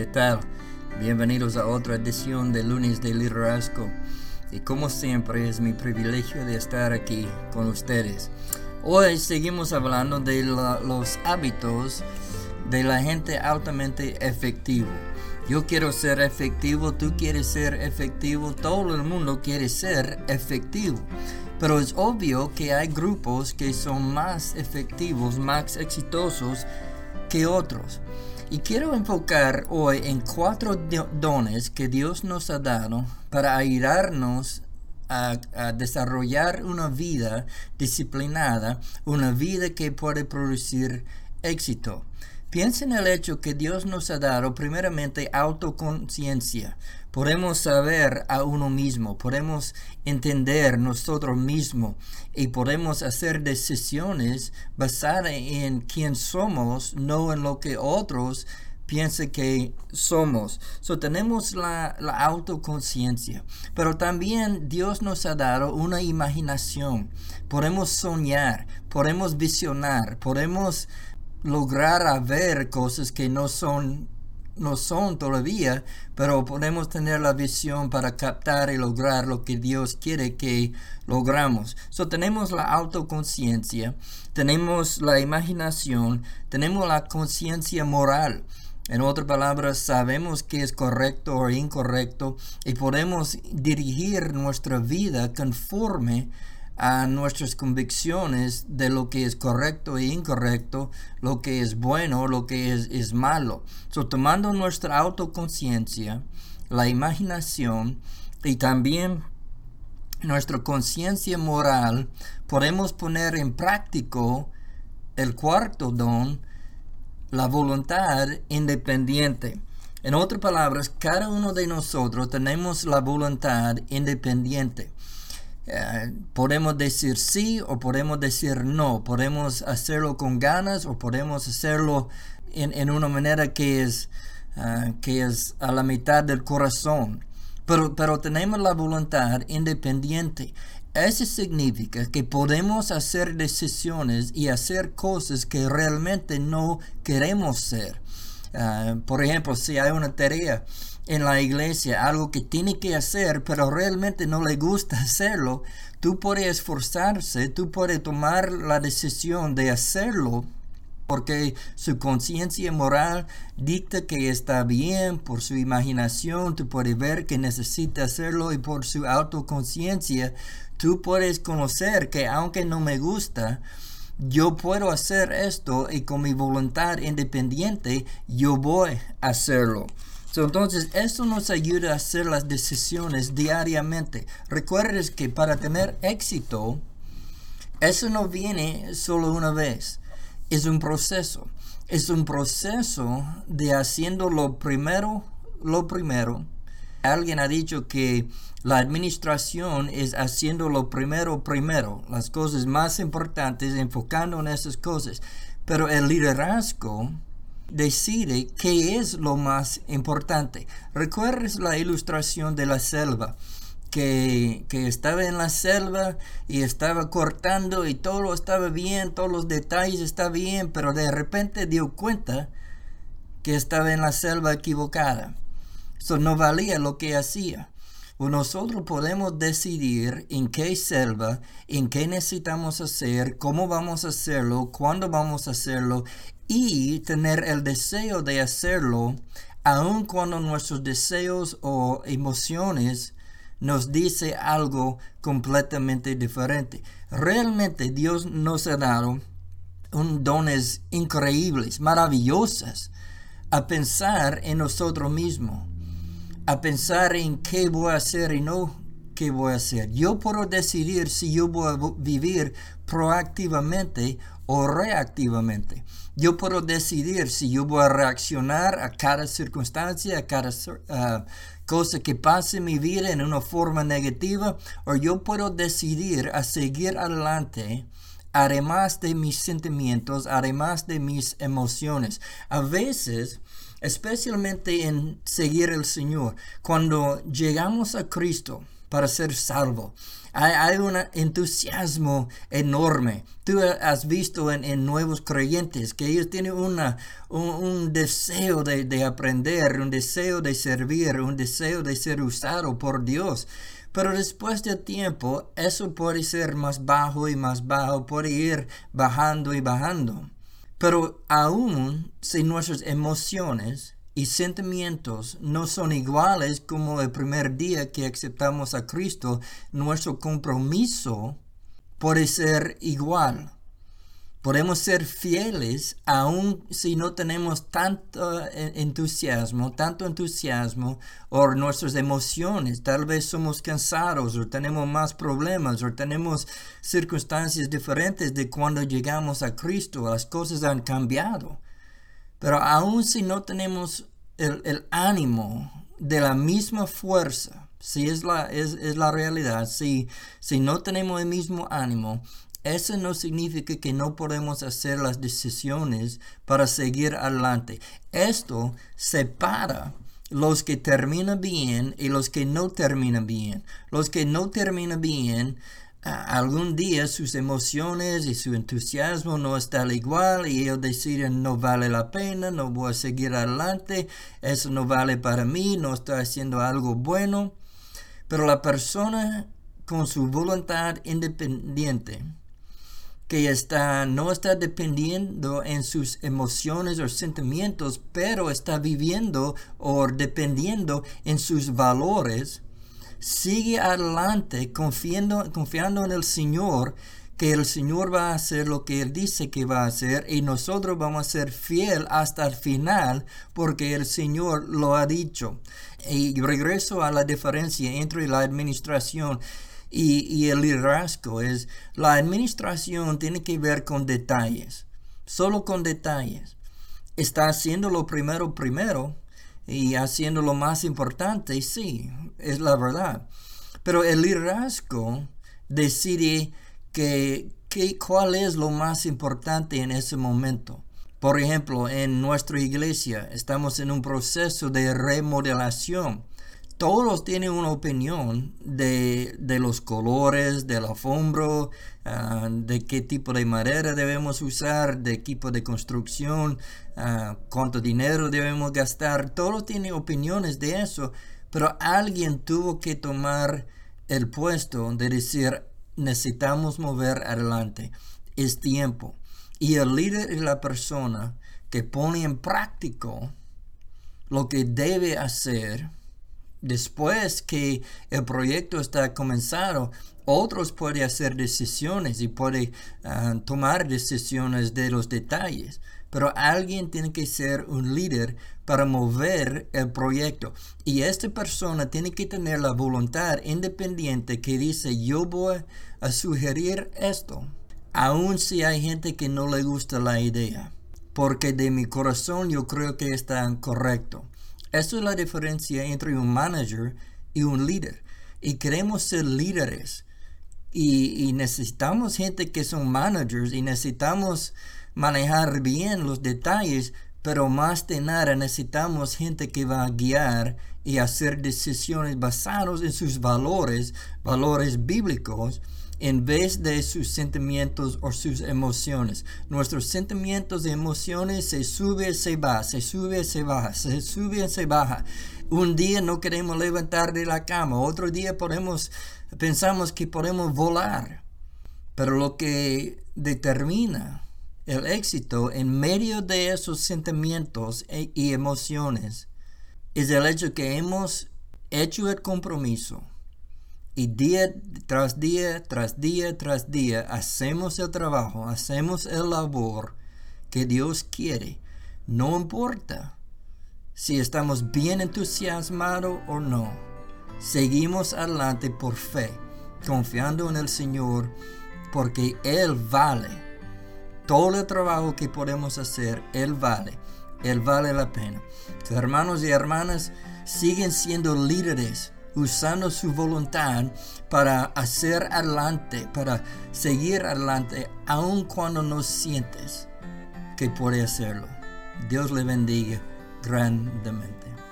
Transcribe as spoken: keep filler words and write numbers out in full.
tal? Bienvenidos a otra edición de Lunes de Liderazgo. Y como siempre es mi privilegio de estar aquí con ustedes. Hoy seguimos hablando de la, los hábitos de la gente altamente efectivo. Yo quiero ser efectivo, tú quieres ser efectivo, todo el mundo quiere ser efectivo. Pero es obvio que hay grupos que son más efectivos, más exitosos que otros. Y quiero enfocar hoy en cuatro dones que Dios nos ha dado para ayudarnos a, a desarrollar una vida disciplinada, una vida que puede producir éxito. Piensa en el hecho que Dios nos ha dado primeramente autoconciencia. Podemos saber a uno mismo, podemos entender nosotros mismos y podemos hacer decisiones basadas en quién somos, no en lo que otros piensan que somos. So, tenemos la, la autoconciencia, pero también Dios nos ha dado una imaginación. Podemos soñar, podemos visionar, podemos lograr a ver cosas que no son no son todavía, pero podemos tener la visión para captar y lograr lo que Dios quiere que logramos. So, tenemos la autoconciencia, tenemos la imaginación, tenemos la conciencia moral. En otras palabras, sabemos qué es correcto o incorrecto y podemos dirigir nuestra vida conforme a nuestras convicciones de lo que es correcto e incorrecto, lo que es bueno, lo que es, es malo. So, tomando nuestra autoconciencia, la imaginación y también nuestra conciencia moral, podemos poner en práctica el cuarto don, la voluntad independiente. En otras palabras, cada uno de nosotros tenemos la voluntad independiente. Uh, podemos decir sí o podemos decir no, podemos hacerlo con ganas o podemos hacerlo en, en una manera que es, uh, que es a la mitad del corazón, pero, pero tenemos la voluntad independiente. Eso significa que podemos hacer decisiones y hacer cosas que realmente no queremos hacer. Uh, por ejemplo, si hay una tarea en la iglesia, algo que tiene que hacer, pero realmente no le gusta hacerlo, tú puedes esforzarse, tú puedes tomar la decisión de hacerlo, porque su conciencia moral dicta que está bien, por su imaginación, tú puedes ver que necesita hacerlo, y por su autoconciencia, tú puedes conocer que aunque no me gusta, yo puedo hacer esto y con mi voluntad independiente, yo voy a hacerlo. So, entonces, esto nos ayuda a hacer las decisiones diariamente. Recuerdes que para tener éxito, eso no viene solo una vez. Es un proceso. Es un proceso de haciendo lo primero, lo primero. Alguien ha dicho que la administración es haciendo lo primero, primero. Las cosas más importantes, enfocando en esas cosas. Pero el liderazgo decide qué es lo más importante. ¿Recuerdas la ilustración de la selva? Que, que estaba en la selva y estaba cortando y todo estaba bien, todos los detalles estaban bien, pero de repente dio cuenta que estaba en la selva equivocada. Eso no valía lo que hacía. Nosotros podemos decidir en qué selva, en qué necesitamos hacer, cómo vamos a hacerlo, cuándo vamos a hacerlo y tener el deseo de hacerlo, aun cuando nuestros deseos o emociones nos dice algo completamente diferente. Realmente Dios nos ha dado un dones increíbles, maravillosas, a pensar en nosotros mismos. A pensar en qué voy a hacer y no qué voy a hacer. Yo puedo decidir si yo voy a vivir proactivamente o reactivamente. Yo puedo decidir si yo voy a reaccionar a cada circunstancia, a cada uh, cosa que pase en mi vida en una forma negativa, o yo puedo decidir a seguir adelante además de mis sentimientos, además de mis emociones. A veces, especialmente en seguir al Señor, cuando llegamos a Cristo, para ser salvo. Hay, hay un entusiasmo enorme. Tú has visto en, en nuevos creyentes que ellos tienen una, un, un deseo de, de aprender, un deseo de servir, un deseo de ser usado por Dios. Pero después del tiempo, eso puede ser más bajo y más bajo, puede ir bajando y bajando. Pero aún si nuestras emociones y sentimientos no son iguales como el primer día que aceptamos a Cristo, nuestro compromiso puede ser igual. Podemos ser fieles aun si no tenemos tanto entusiasmo, tanto entusiasmo, o nuestras emociones. Tal vez somos cansados, o tenemos más problemas, o tenemos circunstancias diferentes de cuando llegamos a Cristo. Las cosas han cambiado. Pero aun si no tenemos el, el ánimo de la misma fuerza, si es la, es, es la realidad, si, si no tenemos el mismo ánimo, eso no significa que no podemos hacer las decisiones para seguir adelante. Esto separa los que terminan bien y los que no terminan bien. Los que no terminan bien, uh, algún día sus emociones y su entusiasmo no están igual y ellos deciden no vale la pena, no voy a seguir adelante, eso no vale para mí, no estoy haciendo algo bueno. Pero la persona con su voluntad independiente, que está, no está dependiendo en sus emociones o sentimientos, pero está viviendo o dependiendo en sus valores, sigue adelante confiando, confiando en el Señor, que el Señor va a hacer lo que Él dice que va a hacer y nosotros vamos a ser fiel hasta el final porque el Señor lo ha dicho. Y regreso a la diferencia entre la administración Y, y el liderazgo es, la administración tiene que ver con detalles, solo con detalles. Está haciendo lo primero primero y haciendo lo más importante, sí, es la verdad. Pero el liderazgo decide que, que, cuál es lo más importante en ese momento. Por ejemplo, en nuestra iglesia estamos en un proceso de remodelación. Todos tienen una opinión de, de los colores, del alfombra, uh, de qué tipo de madera debemos usar, de tipo de construcción, uh, cuánto dinero debemos gastar. Todos tienen opiniones de eso, pero alguien tuvo que tomar el puesto de decir, necesitamos mover adelante. Es tiempo. Y el líder es la persona que pone en práctica lo que debe hacer. Después que el proyecto está comenzado, otros pueden hacer decisiones y pueden uh, tomar decisiones de los detalles. Pero alguien tiene que ser un líder para mover el proyecto. Y esta persona tiene que tener la voluntad independiente que dice, yo voy a sugerir esto. Aun si hay gente que no le gusta la idea. Porque de mi corazón yo creo que está correcto. Esa es la diferencia entre un manager y un líder. Y queremos ser líderes. Y, y necesitamos gente que son managers y necesitamos manejar bien los detalles, pero más de nada necesitamos gente que va a guiar y hacer decisiones basadas en sus valores, valores bíblicos, en vez de sus sentimientos o sus emociones. Nuestros sentimientos y emociones se sube, se baja, se sube, se baja, se sube, se baja. Un día no queremos levantar de la cama, otro día podemos, pensamos que podemos volar. Pero lo que determina el éxito en medio de esos sentimientos e- y emociones es el hecho que hemos hecho el compromiso. Y día tras día, tras día, tras día, hacemos el trabajo, hacemos el labor que Dios quiere. No importa si estamos bien entusiasmados o no. Seguimos adelante por fe, confiando en el Señor, porque Él vale. Todo el trabajo que podemos hacer, Él vale. Él vale la pena. Sus hermanos y hermanas siguen siendo líderes, usando su voluntad para hacer adelante, para seguir adelante, aun cuando no sientes que puede hacerlo. Dios le bendiga grandemente.